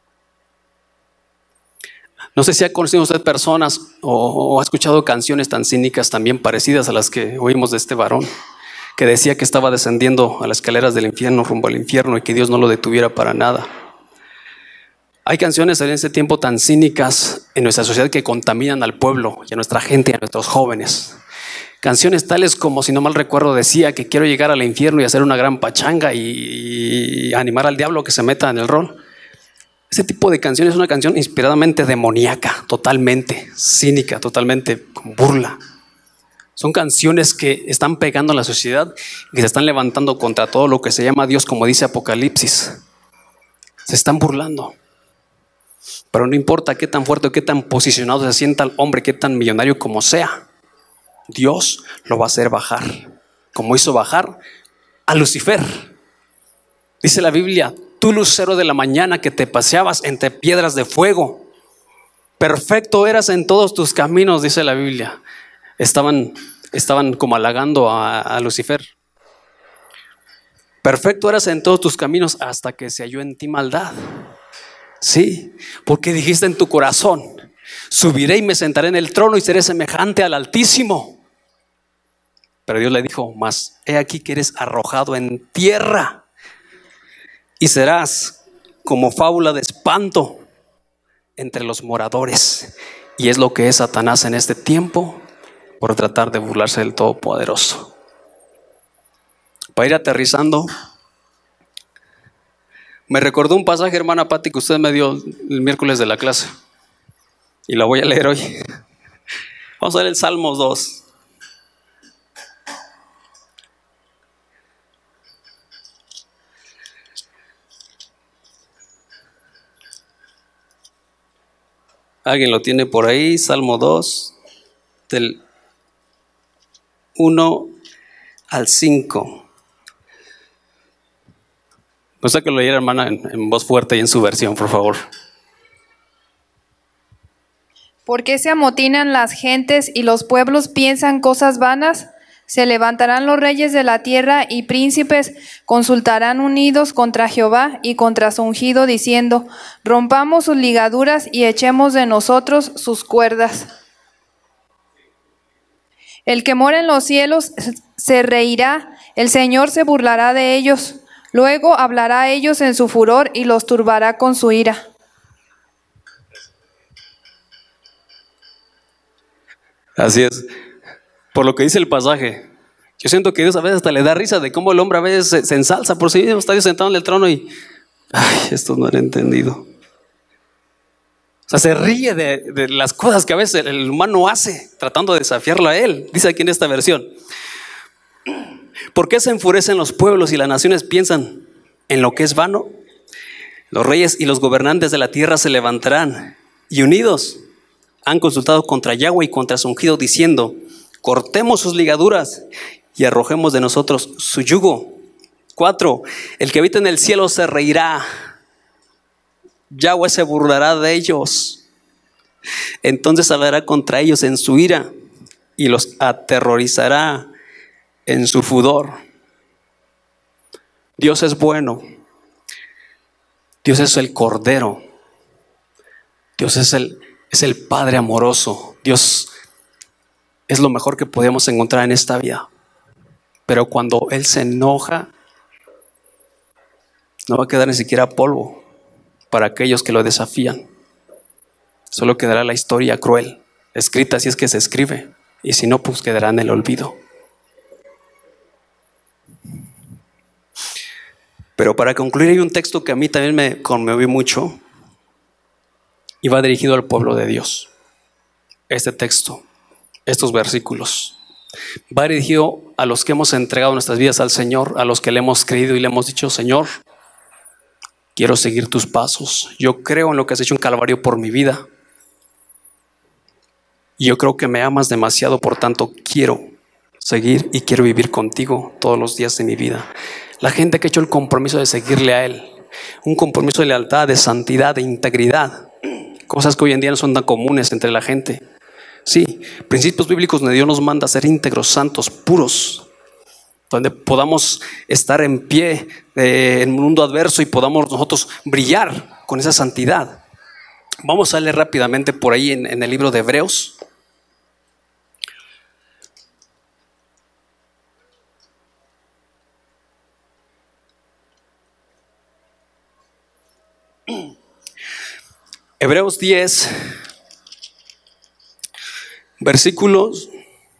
No sé si ha conocido usted personas o ha escuchado canciones tan cínicas también parecidas a las que oímos de este varón, que decía que estaba descendiendo a las escaleras del infierno, rumbo al infierno, y que Dios no lo detuviera para nada. Hay canciones en ese tiempo tan cínicas en nuestra sociedad que contaminan al pueblo y a nuestra gente y a nuestros jóvenes. Canciones tales como, si no mal recuerdo, decía que quiero llegar al infierno y hacer una gran pachanga y animar al diablo que se meta en el rol. Ese tipo de canción es una canción inspiradamente demoníaca, totalmente cínica, totalmente con burla. Son canciones que están pegando a la sociedad y que se están levantando contra todo lo que se llama Dios, como dice Apocalipsis. Se están burlando. Pero no importa qué tan fuerte o qué tan posicionado se sienta el hombre, qué tan millonario como sea, Dios lo va a hacer bajar, como hizo bajar a Lucifer. Dice la Biblia: tú, lucero de la mañana, que te paseabas entre piedras de fuego, perfecto eras en todos tus caminos, dice la Biblia. Estaban como halagando a Lucifer. Perfecto eras en todos tus caminos hasta que se halló en ti maldad. Sí, porque dijiste en tu corazón: subiré y me sentaré en el trono y seré semejante al Altísimo. Pero Dios le dijo: mas he aquí que eres arrojado en tierra y serás como fábula de espanto entre los moradores. Y es lo que es Satanás en este tiempo, por tratar de burlarse del Todopoderoso. Para ir aterrizando, me recordó un pasaje, hermana Pati, que usted me dio el miércoles de la clase, y la voy a leer hoy. Vamos a leer el Salmos 2. ¿Alguien lo tiene por ahí? Salmo 2, del 1 al 5. Me gusta que lo leyera, hermana, en voz fuerte y en su versión, por favor. ¿Por qué se amotinan las gentes y los pueblos piensan cosas vanas? Se levantarán los reyes de la tierra y príncipes consultarán unidos contra Jehová y contra su ungido, diciendo: rompamos sus ligaduras y echemos de nosotros sus cuerdas. El que mora en los cielos se reirá, el Señor se burlará de ellos. Luego hablará a ellos en su furor y los turbará con su ira. Así es. Por lo que dice el pasaje, yo siento que Dios a veces hasta le da risa de cómo el hombre a veces se ensalza por sí mismo. Está Dios sentado en el trono y, ay, esto no era entendido. O sea, se ríe de las cosas que a veces el humano hace, tratando de desafiarlo a él. Dice aquí en esta versión: ¿por qué se enfurecen los pueblos y las naciones piensan en lo que es vano? Los reyes y los gobernantes de la tierra se levantarán y unidos han consultado contra Yahweh y contra su ungido, diciendo: cortemos sus ligaduras y arrojemos de nosotros su yugo. 4. El que habita en el cielo se reirá. Yahweh se burlará de ellos. Entonces hablará contra ellos en su ira y los aterrorizará en su furor. Dios es bueno. Dios es el Cordero. Dios es el Padre amoroso. Dios es lo mejor que podemos encontrar en esta vida. Pero cuando Él se enoja, no va a quedar ni siquiera polvo para aquellos que lo desafían. Solo quedará la historia cruel, escrita si es que se escribe, y si no, pues quedará en el olvido. Pero para concluir, hay un texto que a mí también me conmovió mucho y va dirigido al pueblo de Dios. Este texto, estos versículos, va dirigido a los que hemos entregado nuestras vidas al Señor, a los que le hemos creído y le hemos dicho: Señor, quiero seguir tus pasos. Yo creo en lo que has hecho en Calvario por mi vida. Y yo creo que me amas demasiado, por tanto quiero seguir y quiero vivir contigo todos los días de mi vida. La gente que ha hecho el compromiso de seguirle a Él, un compromiso de lealtad, de santidad, de integridad, cosas que hoy en día no son tan comunes entre la gente. Sí, principios bíblicos donde Dios nos manda a ser íntegros, santos, puros, donde podamos estar en pie en un mundo adverso y podamos nosotros brillar con esa santidad. Vamos a leer rápidamente por ahí en el libro de Hebreos. Hebreos 10, versículos.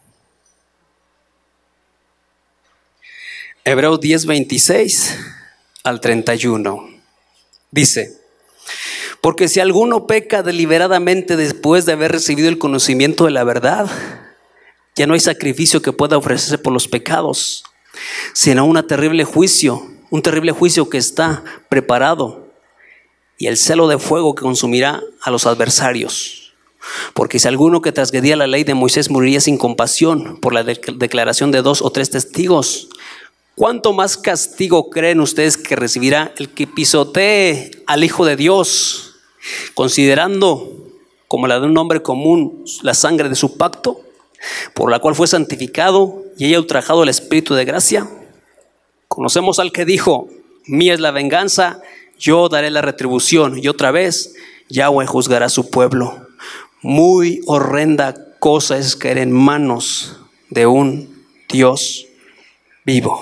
Hebreos 10, 26 al 31. Dice: porque si alguno peca deliberadamente después de haber recibido el conocimiento de la verdad, ya no hay sacrificio que pueda ofrecerse por los pecados, sino un terrible juicio que está preparado, y el celo de fuego que consumirá a los adversarios. Porque si alguno que transgredía la ley de Moisés moriría sin compasión por la declaración de 2 o 3 testigos, ¿cuánto más castigo creen ustedes que recibirá el que pisotee al Hijo de Dios, considerando como la de un hombre común la sangre de su pacto, por la cual fue santificado y haya ultrajado el Espíritu de gracia? Conocemos al que dijo: mía es la venganza, yo daré la retribución. Y otra vez, Yahweh juzgará a su pueblo. Muy horrenda cosa es caer en manos de un Dios vivo.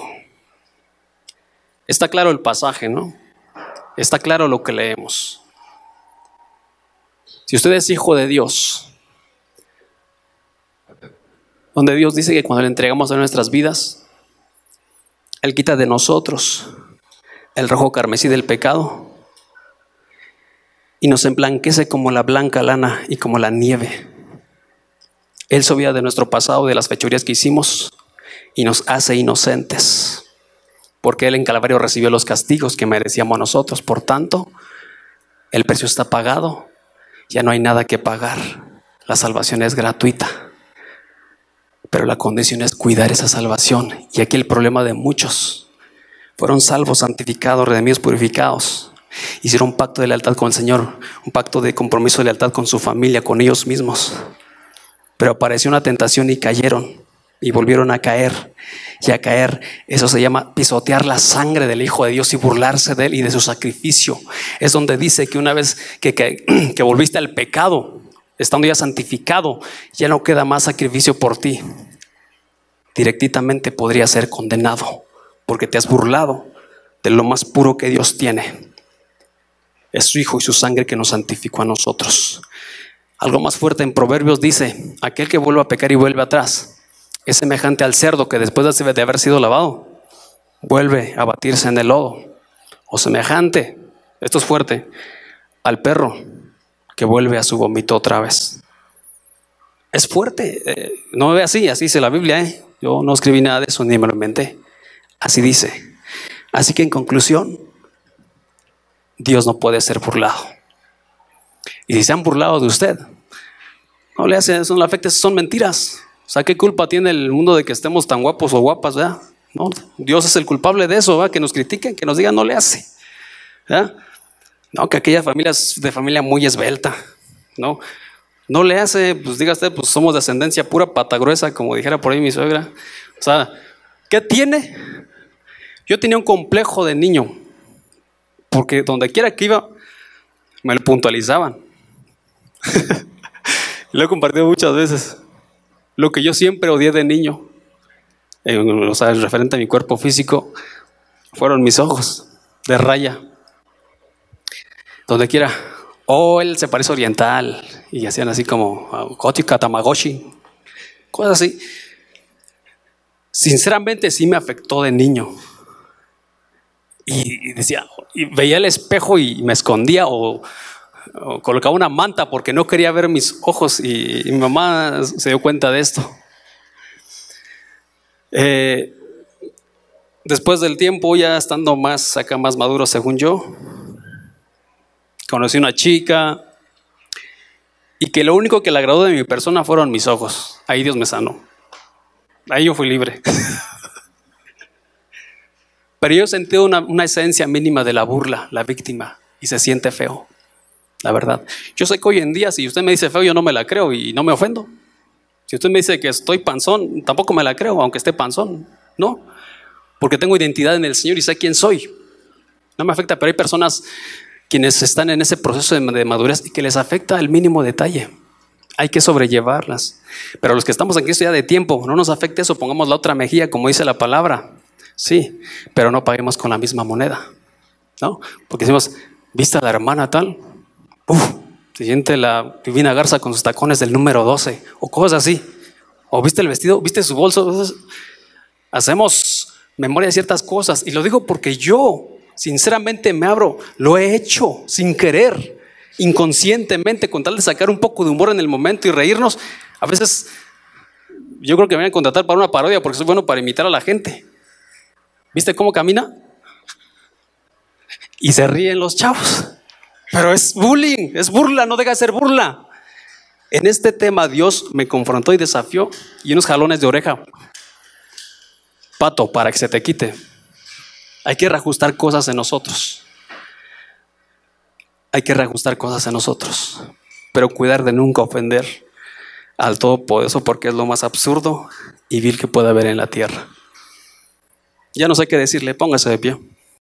Está claro el pasaje, ¿no? Está claro lo que leemos. Si usted es hijo de Dios, donde Dios dice que cuando le entregamos a nuestras vidas, Él quita de nosotros el rojo carmesí del pecado y nos emblanquece como la blanca lana y como la nieve. Él se olvida de nuestro pasado, de las fechorías que hicimos, y nos hace inocentes, porque Él en Calvario recibió los castigos que merecíamos nosotros. Por tanto, el precio está pagado Ya no hay nada que pagar. La salvación es gratuita. Pero la condición es cuidar esa salvación. Y aquí el problema de muchos: fueron salvos, santificados, redimidos, purificados. Hicieron un pacto de lealtad con el Señor, un pacto de compromiso de lealtad con su familia, con ellos mismos. Pero apareció una tentación y cayeron, y volvieron a caer. Y a caer, eso se llama pisotear la sangre del Hijo de Dios y burlarse de Él y de su sacrificio. Es donde dice que una vez que volviste al pecado, estando ya santificado, ya no queda más sacrificio por ti. Directamente podría ser condenado, porque te has burlado de lo más puro que Dios tiene. Es su Hijo y su sangre que nos santificó a nosotros. Algo más fuerte en Proverbios dice: aquel que vuelve a pecar y vuelve atrás es semejante al cerdo que después de haber sido lavado vuelve a batirse en el lodo. O semejante, esto es fuerte, al perro que vuelve a su vómito otra vez. Es fuerte. No me ve así dice la Biblia. Yo no escribí nada de eso ni me lo inventé. Así dice. Así que en conclusión, Dios no puede ser burlado. Y si se han burlado de usted, no le hace, eso no le afecta, son mentiras. O sea, ¿qué culpa tiene el mundo de que estemos tan guapos o guapas, ¿verdad? No, Dios es el culpable de eso, ¿verdad? Que nos critiquen, que nos digan, no le hace, ¿verdad? No, que aquella familia es de familia muy esbelta, no le hace, pues diga usted, pues somos de ascendencia pura pata gruesa, como dijera por ahí mi suegra. O sea, ¿qué tiene? Yo tenía un complejo de niño, porque donde quiera que iba, me lo puntualizaban. Lo he compartido muchas veces. Lo que yo siempre odié de niño, o sea, referente a mi cuerpo físico, fueron mis ojos de raya. Donde quiera, él se parece oriental, y hacían así como Kotika Tamagotchi, cosas así. Sinceramente sí me afectó de niño. Y decía, y veía el espejo y me escondía o colocaba una manta porque no quería ver mis ojos, y mi mamá se dio cuenta de esto. Después del tiempo, ya estando más acá, más maduro según yo, conocí una chica y que lo único que le agradó de mi persona fueron mis ojos. Ahí Dios me sanó. Ahí yo fui libre. Pero yo sentí una esencia mínima de la burla, la víctima, y se siente feo. La verdad, yo sé que hoy en día, si usted me dice feo, yo no me la creo y no me ofendo. Si usted me dice que estoy panzón, tampoco me la creo, aunque esté panzón. No, porque tengo identidad en el Señor y sé quién soy. No me afecta, pero hay personas quienes están en ese proceso de madurez y que les afecta el mínimo detalle. Hay que sobrellevarlas. Pero los que estamos aquí ya de tiempo, no nos afecte eso, pongamos la otra mejilla, como dice la palabra. Sí, pero no paguemos con la misma moneda, ¿no? Porque decimos, ¿viste a la hermana tal? Se siente la Divina Garza con sus tacones del número 12 o cosas así. O ¿viste el vestido? ¿Viste su bolso? Hacemos memoria de ciertas cosas, y lo digo porque yo sinceramente me abro, lo he hecho sin querer, inconscientemente, con tal de sacar un poco de humor en el momento y reírnos. A veces yo creo que me van a contratar para una parodia porque soy bueno para imitar a la gente. ¿Viste cómo camina? Y se ríen los chavos. Pero es bullying, es burla, no deja de ser burla. En este tema Dios me confrontó y desafió, y unos jalones de oreja. Pato, para que se te quite. Hay que reajustar cosas en nosotros. Hay que reajustar cosas en nosotros. Pero cuidar de nunca ofender al Todopoderoso, porque es lo más absurdo y vil que puede haber en la tierra. Ya no sé qué decirle, póngase de pie.